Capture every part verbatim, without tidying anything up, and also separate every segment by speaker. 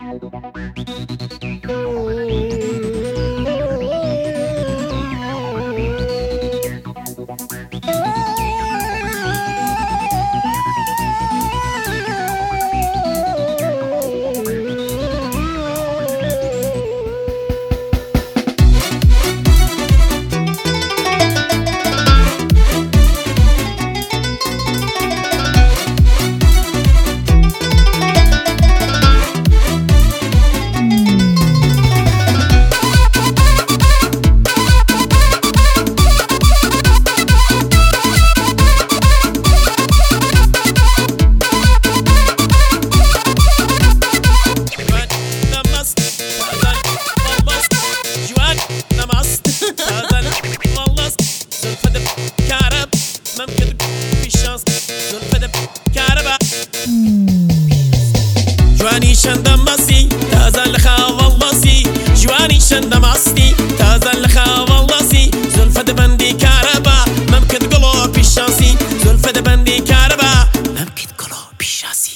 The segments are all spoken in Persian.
Speaker 1: جوانی شندم مستی تازه لخا والله جوانی شندم مستی تازه لخا والله زلفت بندی کاربا ممکن قلو پیشانسی زلفت بندی کاربا ممکن قلو پیشانسی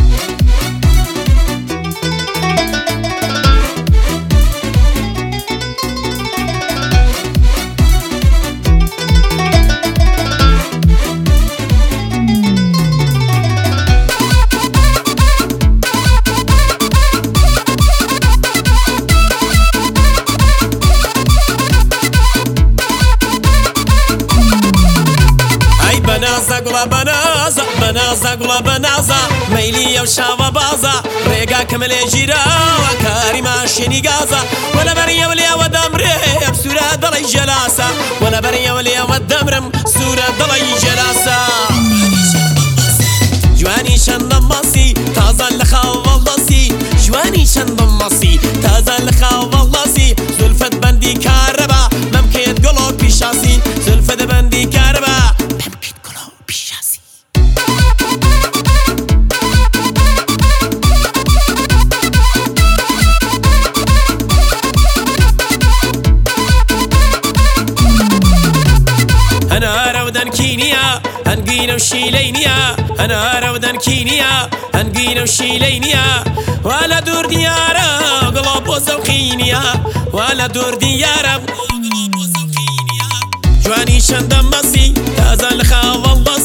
Speaker 1: بنازا قلا بنازا بنازا قلا بنازا ميلي وشاوة بازا ريقا كمل جيرا وكاري ماشيني غازا ولا بريا وليا ودمري بسورة دلي جلاسة ولا بريا وليا ودمرم سورة دلي جلاسة جواني شندم ماسي تازا لخا والله جواني شندم ماسي تازا لخا والله زلفت بندي كاربا ممكن تقولوا بيشاسي زلفت بندي كاربا أنا رودان كينيا هنقينا وشيلينيا أنا رودان كينيا هنقينا وشيلينيا ولا دور ديارة قلب وزوقينيا ولا دور ديارة جواني شندم مصي تازا لخا والله